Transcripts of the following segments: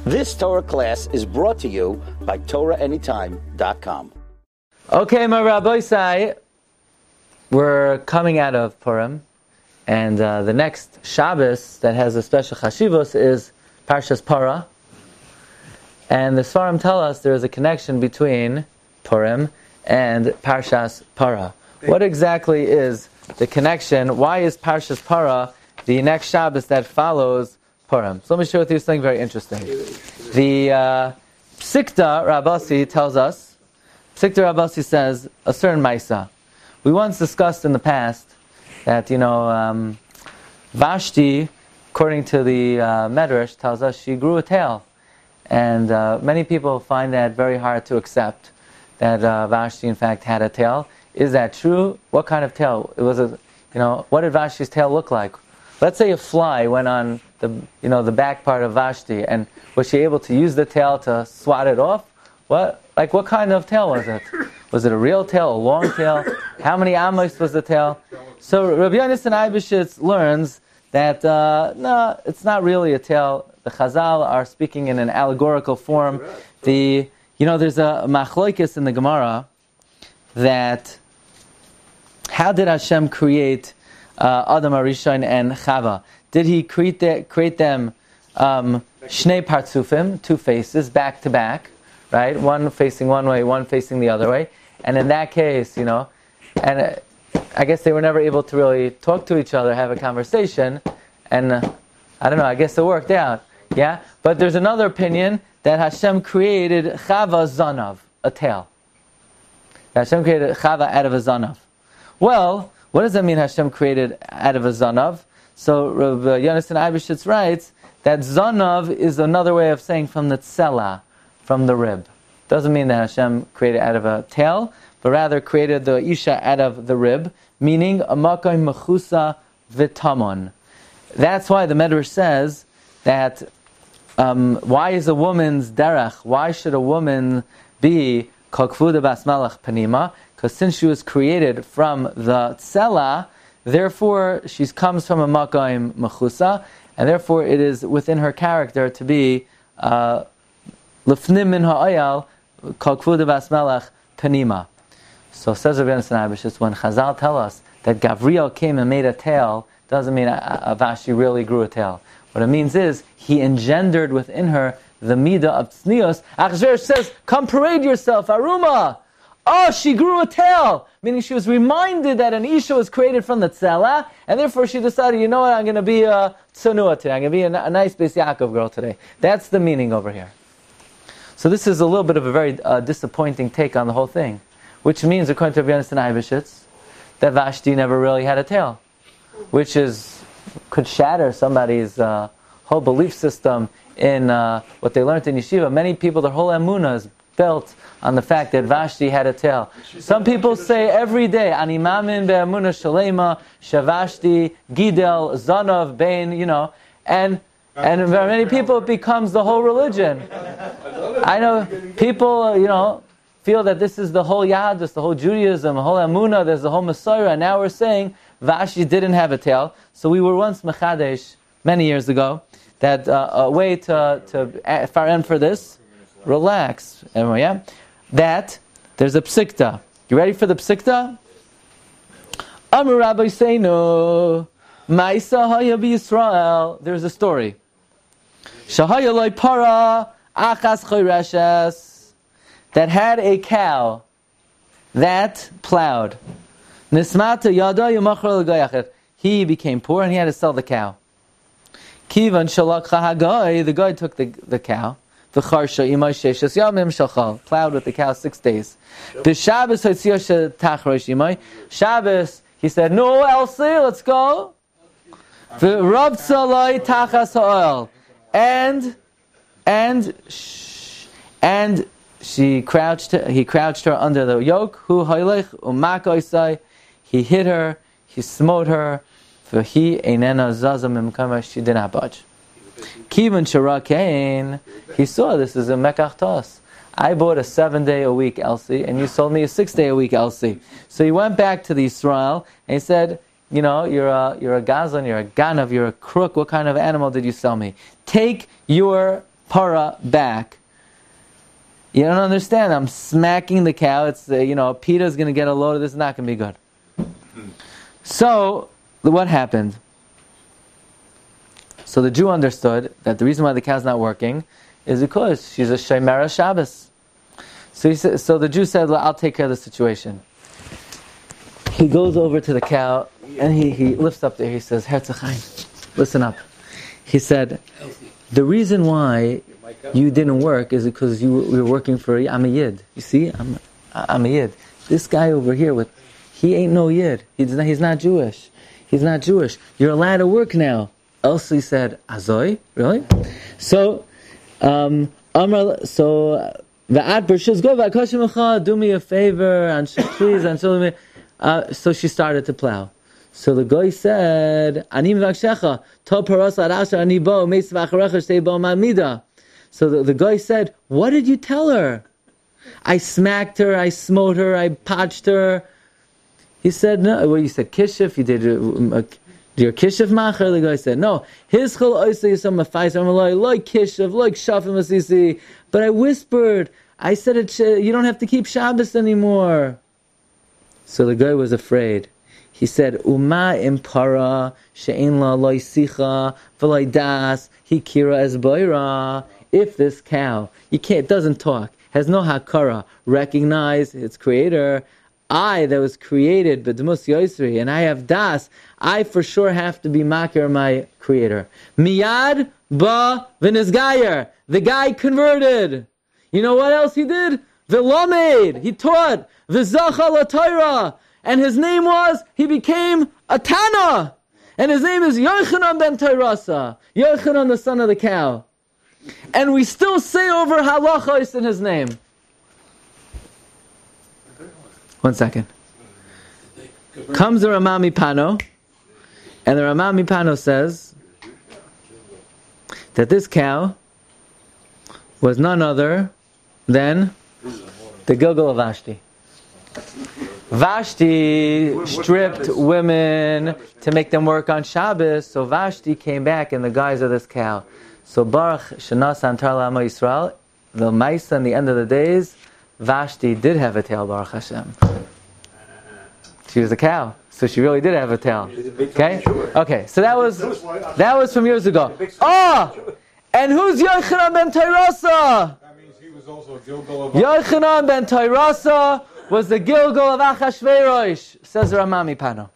This Torah class is brought to you by TorahAnytime.com. Okay, my Rabbi Sai, we're coming out of Purim, and the next Shabbos that has a special chashivos is Parshas Para. And the Sfarim tell us there is a connection between Purim and Parshas Para. What exactly is the connection? Why is Parshas Para the next Shabbos that follows Purim? So let me share with you something very interesting. The Psikta Rabasi tells us, Psikta Rabasi says, a certain Maisa. We once discussed in the past that, Vashti, according to the Medrash, tells us she grew a tail. And many people find that very hard to accept, that Vashti in fact had a tail. Is that true? What kind of tail? It was what did Vashti's tail look like? Let's say a fly went on the back part of Vashti, and was she able to use the tail to swat it off? What kind of tail was it? Was it a real tail, a long tail? How many amos was the tail? So Rabbi Yonasan Eibeshitz learns that no, it's not really a tail. The Chazal are speaking in an allegorical form. There's a machloikis in the Gemara that how did Hashem create Adam Arishon and Chava? Did He create them shnei partzufim, two faces, back to back, right? One facing one way, one facing the other way. And in that case, and I guess they were never able to really talk to each other, have a conversation, and I don't know, I guess it worked out, yeah? But there's another opinion that Hashem created Chava Zanav, a tail. Hashem created Chava out of a Zanav. Well, what does that mean, Hashem created out of a Zanav? So Rabbi Yonasan Eibeshitz writes that Zanav is another way of saying from the tzela, from the rib. Doesn't mean that Hashem created out of a tail, but rather created the Isha out of the rib, meaning a makom mechusa v'tamon. That's why the Medrash says that why is a woman's derech? Why should a woman be kol kvuda bas malach panima? Because since she was created from the tzela, therefore she comes from a makom mechusa, and therefore it is within her character to be lefnim min ha'ayal kol kvuda bas malach panima. So says Rabbi Yonasan Eibeshitz, when Chazal tell us that Gavriel came and made a tail, doesn't mean Vashti really grew a tail. What it means is he engendered within her the midah of tznius. Achashverosh says, "Come parade yourself, Aruma." Oh, she grew a tail, meaning she was reminded that an Isha was created from the tzela, and therefore she decided, you know what, I'm going to be a tzanua today. I'm going to be a nice Beis Yaakov girl today. That's the meaning over here. So this is a little bit of a very disappointing take on the whole thing, which means, according to Rabbi Yonasan Eibeshitz, that Vashti never really had a tail, which could shatter somebody's whole belief system in what they learned in yeshiva. Many people, their whole emunah is built on the fact that Vashti had a tail. Some people say every day, Ani mamin be'emunah shalema, shavashti, gidel, zanav, bein, and many people, it becomes the whole religion. I know people, feel that this is the whole Yahadus, the whole Judaism, the whole Emunah, there's the whole Messiah, and now we're saying Vashti didn't have a tail. So we were once Mechadesh, many years ago, that a way to far for this, relax, anyway, yeah, that there's a Psikta. You ready for the Psikta? Amar Rabbi Seinu, Ma'isa Haya B'Yisrael. There's a story. Shahaya Loi Para, Achas Choreshes, that had a cow that plowed. Nismata yada yamachar l'gayachet. He became poor and he had to sell the cow. Kivan shalakha hagai. The guy took the cow. V'charsha imay sheshas yamim shachal. Plowed with the cow 6 days. B'Shabbos hatziyah tachrosh imay. Shabbos, he said, "No, Elsie, let's go." V'rab tzalai tachas ha'oil. And he crouched her under the yoke. He hit her, he smote her, for he einena zazam imkama, she did not budge. Kivan Sharakain, he saw this is a mekach tos. I bought a 7-day-a-week Elsie, and you sold me a 6-day-a-week Elsie. So he went back to the Israel, and he said, you're a gazlan, you're a ganav, you're a crook, what kind of animal did you sell me? Take your para back. You don't understand. I'm smacking the cow. It's PETA's going to get a load of this. It's not going to be good. So what happened? So the Jew understood that the reason why the cow's not working is because she's a Shemera Shabbos. So the Jew said, I'll take care of the situation. He goes over to the cow and he lifts up there. He says, Herzog Chaim, listen up. He said, the reason why you didn't work is because we were working for I'm a Yid. You see, I'm a Yid. This guy over here, he ain't no Yid. He's not Jewish. He's not Jewish. You're allowed to work now. Else he said, Azoi? Really? So, do me a favor, and please, and so she started to plow. So the guy said, so the guy said, what did you tell her? I smacked her, I smote her, I potched her. He said, no. Well, you said kishif, you did your kishif macher. The guy said, no. His chol oisay yisam mafais, I'm like kishif, like shafim asisi. But I whispered, I said, you don't have to keep Shabbos anymore. So the guy was afraid. He said, Uma impara she'en la loy sicha v'loy das hikira es boira. If this cow, doesn't talk, has no hakara, recognize its creator, I that was created b'dmus yosri, and I have das, I for sure have to be makir my creator. Miyad ba v'nizgayer. The guy converted. You know what else he did? V'lomed. He taught. V'zacha la Torah. And his name he became a Tana. And his name is Yochanan ben Tairasa. Yochanan, the son of the cow. And we still say over halachos in his name. 1 second. Comes the Ramami Pano. And the Ramami Pano says that this cow was none other than the Gilgal of Vashti. Vashti stripped women to make them work on Shabbos, so Vashti came back in the guise of this cow. So Baruch Shenas Antar La'amo Yisrael, the Maisa, in the end of the days, Vashti did have a tail, Baruch Hashem. She was a cow, so she really did have a tail. Okay? Okay, so that was from years ago. And who's Yochanan ben Tairasa? That means he was also a Gilgal of Yochanan ben Tairasa was the Gilgal of Achashverosh, says Ramami Pano.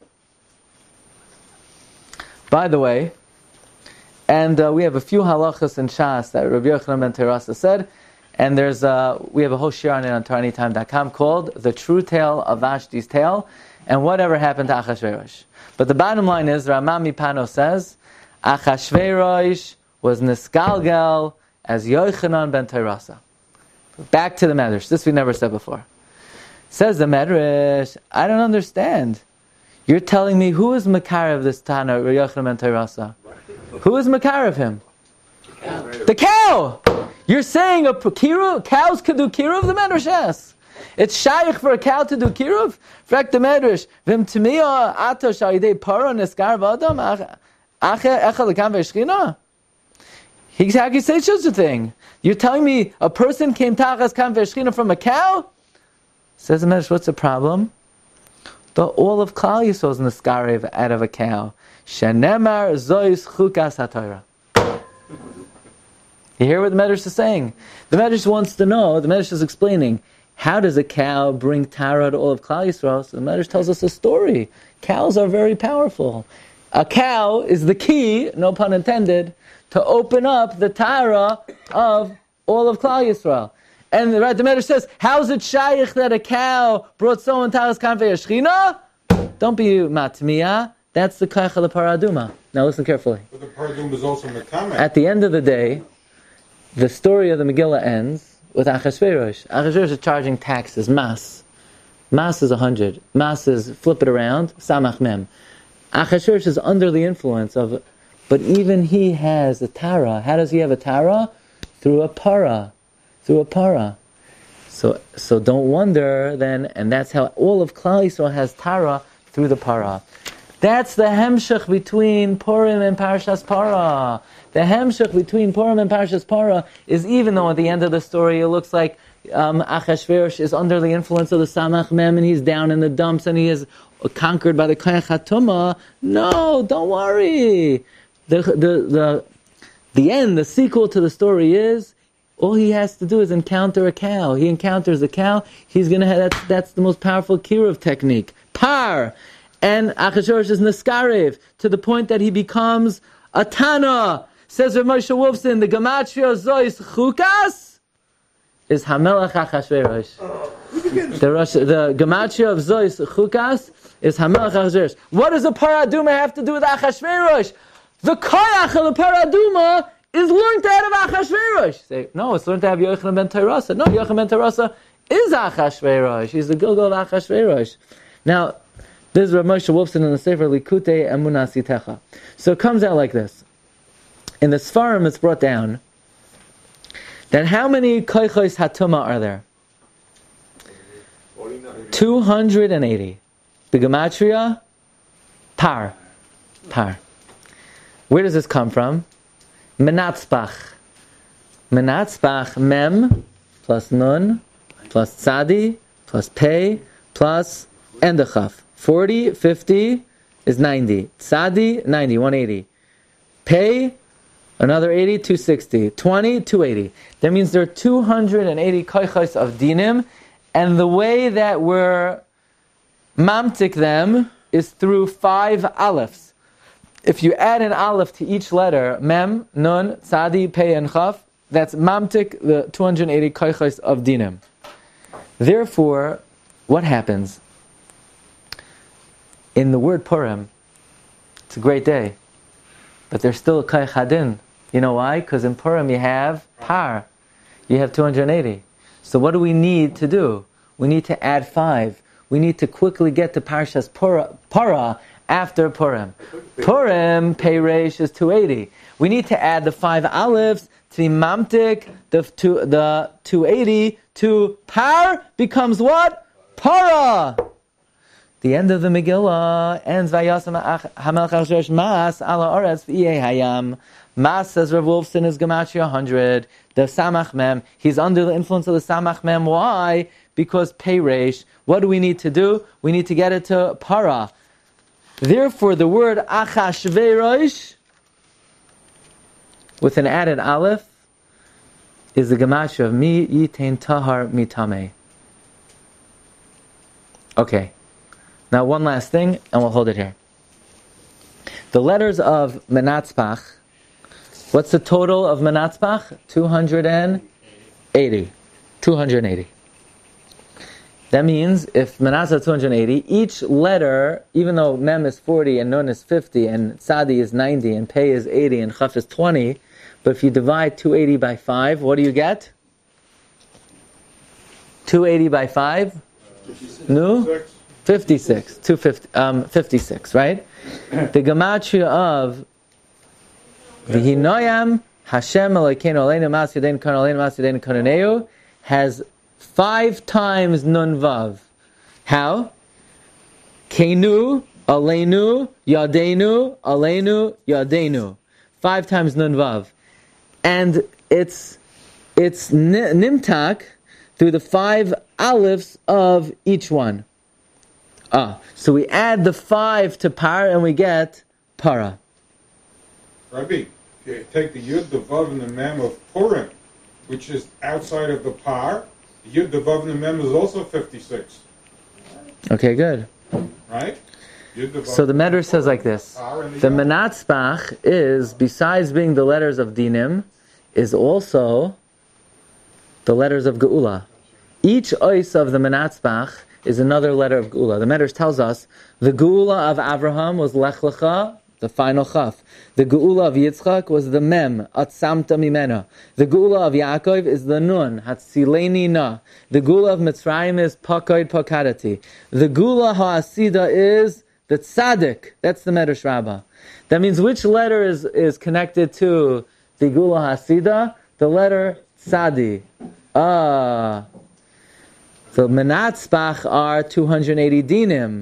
By the way, and we have a few halachas in Shas that Rabbi Yochanan ben Tairasa said, and we have a whole shir on it on TorahAnytime.com called The True Tale of Vashti's Tale, and whatever happened to Achashverosh. But the bottom line is, Ramami Pano says, Achashverosh was nisgalgal as Yochanan ben Tairasa. Back to the Medrash. This we never said before. Says the Medrash, I don't understand. You're telling me who is Makar of this Tana, Yochanan ben Tairasa? Who is Makar of him? The cow! You're saying cows could do kiruv? The Medrash asks. It's shaykh for a cow to do kiruv? Fact the Medrash, Vim Timiya Ato Sha'idei Para Neskar V'Adam Ache Echel Lekam V'Eshchina? How can you say such a thing? You're telling me a person came Tachas Kam V'Eshchina from a cow? Says the Medrash, what's the problem? All of Klal Yisrael is Neskarev out of a cow. Shenemar Zois Chukas HaTorah. You hear what the Medrash is saying? The Medrash wants to know, the Medrash is explaining, how does a cow bring Tara to all of Klal Yisrael? So the Medrash tells us a story. Cows are very powerful. A cow is the key, no pun intended, to open up the Tara of all of Klal Yisrael. And the Medrash says, how's it shaykh that a cow brought someone Taras Kanfei Yeshchina? Don't be matmiya. That's the Kach of the Paraduma. Now listen carefully. But the Paraduma is also Mekamek. At the end of the day, the story of the Megillah ends with Achashverosh. Achashverosh is charging taxes, mas. Mas is 100. Mas is, flip it around, samach mem. Achashverosh is under the influence of, but even he has a tara. How does he have a tara? Through a para. Through a para. So don't wonder then, and that's how all of Klal Yisrael has tara, through the para. That's the hemshech between Purim and Parshas Para. The hemshech between Purim and Parshas Para is, even though at the end of the story it looks like Achashverosh is under the influence of the Samach Mem and he's down in the dumps and he is conquered by the Koyach HaTumah. No, don't worry. The end, the sequel to the story is, all he has to do is encounter a cow. He encounters a cow, he's going to have, that's the most powerful kiruv technique. Par! And Achashverosh is Neskarev, to the point that he becomes a Tana. Says Rav Moshe Wolfson, the Gematria Zois Chukas is Hamelach Achashverosh. The Gematria of Zois Chukas is Hamelach Achashverosh. What does the Paraduma have to do with Achashverosh? The Koyach of the Paraduma is learned out of Achashverosh. Say, no, it's learned to have Yochanan ben Terasa. No, Yochanan ben Terasa is Achashverosh. He's the Gilgal of Achashverosh. Now, this is Rav Moshe Wolfson in the Sefer Likutei Emunah Sitecha. So it comes out like this. In the Sfarim, it's brought down that how many Koychos Hatuma are there? 280. The Gematria, Par. Where does this come from? Menatzbach. Menatzbach, Mem, plus Nun, plus Tzadi, plus Pei, plus Endachaf. 40, 50 is 90. Tzadi, 90, 180. Pei, another 80, 260. 20, 280. That means there are 280 koichos of dinim, and the way that we're mamtik them is through 5 alephs. If you add an aleph to each letter, mem, nun, tzadi, pei, and chaf, that's mamtik, the 280 koichos of dinim. Therefore, what happens? In the word Purim, it's a great day, but there's still a koyach hadin. You know why? Because in Purim you have par. You have 280. So what do we need to do? We need to add 5. We need to quickly get to Parshas Para after Purim. Purim, Pei Reish is 280. We need to add the 5 olives to be mamtik, the 280 to par becomes what? Para! The end of the Megillah ends Vayasam Hamelach Achashverosh Mas ala Oretz v'Iyeh Hayam. Mas, says Rav Wolfson, is Gematria 100. The Samach Mem, he's under the influence of the Samach Mem. Why? Because Pei Reish. What do we need to do? We need to get it to Para. Therefore, the word Achashverosh with an added aleph is the Gematria of Mi Yitain Tahar Mitame. Okay. Now one last thing, and we'll hold it here. The letters of Menatzbach, what's the total of Menatzbach? 280. 280. That means if Menatzbach is 280, each letter, even though Mem is 40 and Nun is 50 and Tzadi is 90 and Pei is 80 and Chaf is 20, but if you divide 280 by 5, what do you get? 280 by 5? No? 56, 56, right? The Gematria of V'hinoyam Hashem Elokeinu Aleinu Mas Yadeinu Kan Aleinu Mas Yadeinu Kananeu has 5 times Nun Vav. How? Keinu, Aleinu, Yadeinu, Aleinu, Yadeinu. 5 times Nun Vav. And it's Nimtak through the 5 alephs of each one. So we add the 5 to Par and we get Para. Rabbi, you take the Yud, the Vav, and the Mem of Purim, which is outside of the Par. The Yud, the Vav, and the Mem is also 56. Okay, good. Right? Yud, the Vav, so the Medrash says like this. The Menatzbach is, besides being the letters of Dinim, is also the letters of Geula. Each ois of the Menatzbach is another letter of Geula. The Medrash tells us the Geula of Avraham was Lech Lecha, the final Chaf. The Geula of Yitzchak was the Mem, Atzamta Mimena. The Geula of Yaakov is the Nun, Hatzileni Na. The Geula of Mitzrayim is Pakoid Pakadati. The Geula HaAsida is the Tzaddik. That's the Medrash Rabbah. That means which letter is connected to the Geula HaAsida? The letter Tzadi. So Menatzbach are 280 dinim,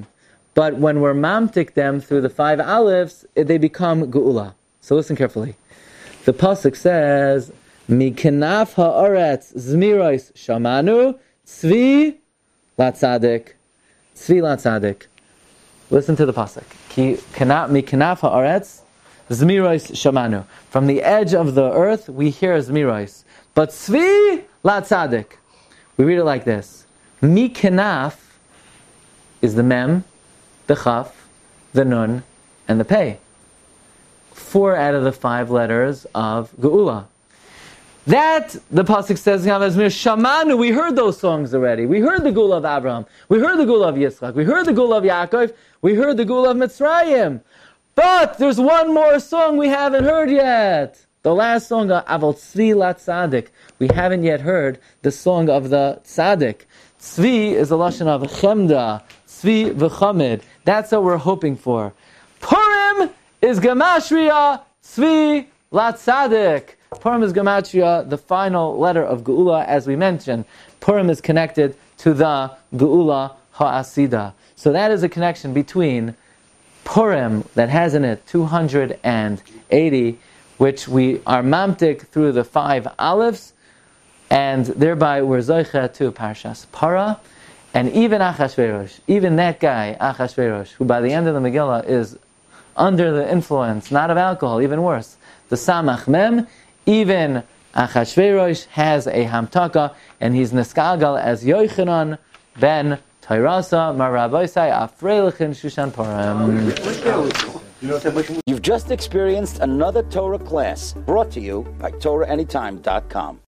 but when we're mamtik them through the 5 alifs, they become geula. So listen carefully. The pasuk says, "Mikenaf haaretz zmiros shamanu tzvi latzadik." Tzvi latzadik. Listen to the pasuk. Mikenaf haaretz zmiros shamanu. From the edge of the earth, we hear zmiros. But tzvi latzadik. We read it like this. Mikenaf is the mem, the chaf, the nun, and the pei. 4 out of the 5 letters of geula. That, the pasuk says, Shamanu, we heard those songs already. We heard the geula of Abraham. We heard the geula of Yitzchak. We heard the geula of Yaakov. We heard the geula of Mitzrayim. But there's one more song we haven't heard yet. The last song, Aval Tzvi La Tzadik. We haven't yet heard the song of the Tzadik. Tzvi is a lashon of Chemda. Tzvi v'chamid. That's what we're hoping for. Purim is Gematria Tzvi La Tzadik. Purim is Gematria, the final letter of Geula, as we mentioned. Purim is connected to the Geula Ha'asida. So that is a connection between Purim, that has in it 280, which we are mamtik through the 5 alifs, and thereby we're zoicha to Parshas Para, and even Achashverosh, even that guy, Achashverosh, who by the end of the Megillah is under the influence, not of alcohol, even worse, the Samach Mem, even Achashverosh has a Hamtaka, and he's Neskagal as Yochanan ben Tairasa Maraboisai Afreilichin Shushan Purim. You've just experienced another Torah class brought to you by TorahAnytime.com.